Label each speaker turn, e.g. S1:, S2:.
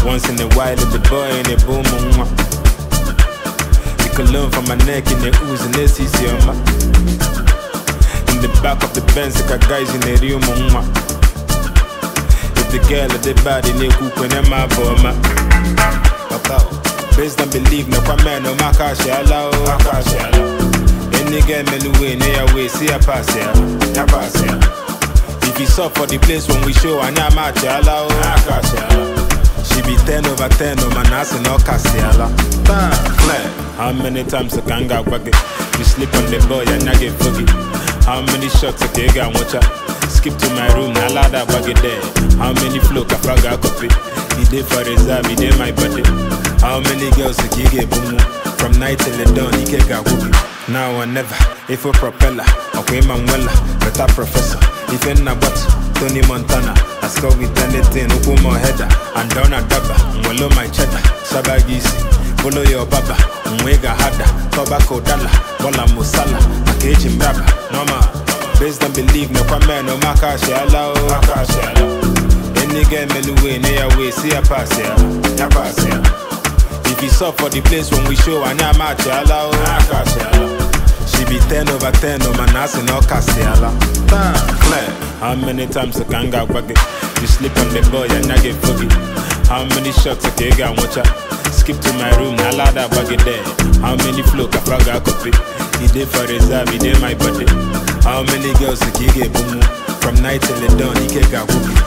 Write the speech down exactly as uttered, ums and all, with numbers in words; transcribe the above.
S1: Once in a while, the boy in a boom. You can learn from my neck in the ooze and this is your ma. In the back of the Benz, like guys in the room. If the girl at the body, they cook when I'm a bomber. Based on believe, no man, no makashi allow. Any girl, me near way, see a pass here. If you saw for the place when we show, and I'm at allow. She be ten over ten, no man, that's no Castiala. Clear. How many times I can go back? You sleep on the boy and I get foggy. How many shots I take and watch out? Skip to my room, I lie that bag there. How many flow can I got copy? He did for reserve, he did my body. How many girls you get boom? From night till the dawn, he can't get whoopee. Now or never, if a propeller, okay, Manuela, but a professor. If in a but Tony Montana, I score with anything, Ukumo header, and down a dabba, Molo my cheddar, Sabagisi, Bolo your baba, Mwega hada, Tobacco Dalla, Bola Musala, Makejim Braba, Norma, based on believe, no man, no Makashi allow, Makashi allow. Any girl me near way, see a pass here, a pass here. If you saw for the place when we show, and I'm at allow, Makashi allow. She be ten over ten, no man, that's no Castiala. Clear. How many times I can go back? You sleep on the boy and I get foggy. How many shots I can get watch out? Skip to my room, I lie that bag there. How many flow can I got copy? He did for reserve, he did my body. How many girls I can get boom? From night till the dawn, he can't get whoopee.